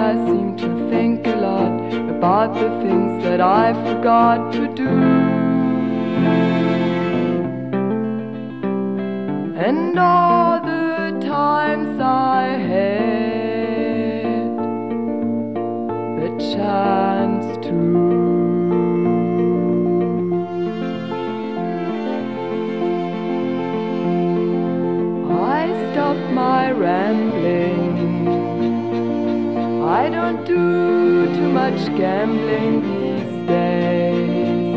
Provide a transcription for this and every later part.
I seem to think a lot about the things that I forgot to do. And all the times I had the chance to, I stopped my rambling. I don't do too much gambling these days.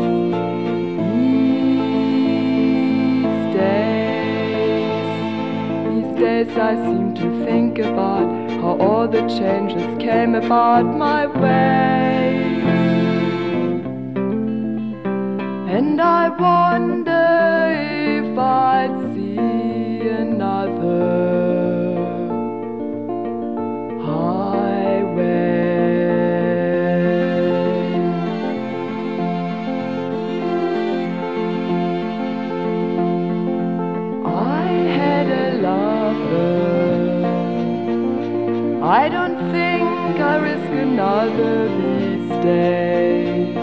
These days I seem to think about how all the changes came about my way. And I wonder if I'd see another I don't think I risk another these days.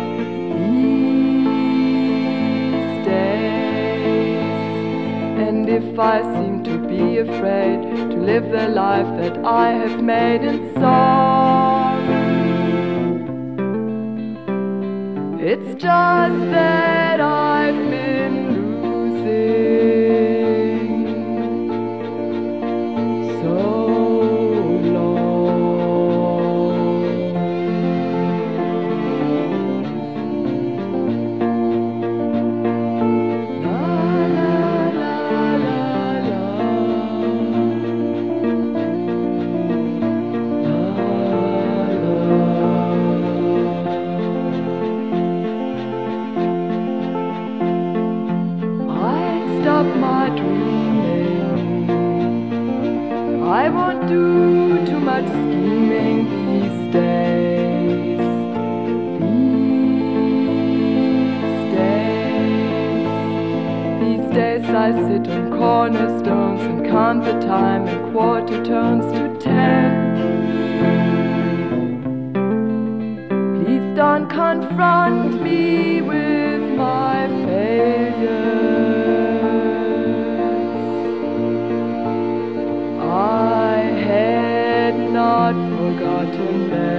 These days. And if I seem to be afraid to live the life that I have made in song, it's just that I've been losing so. Stop my dreaming. I won't do too much scheming these days. These days I sit on cornerstones and count the time in quarter turns to 10. Please don't confront me with my failure. I had not forgotten them.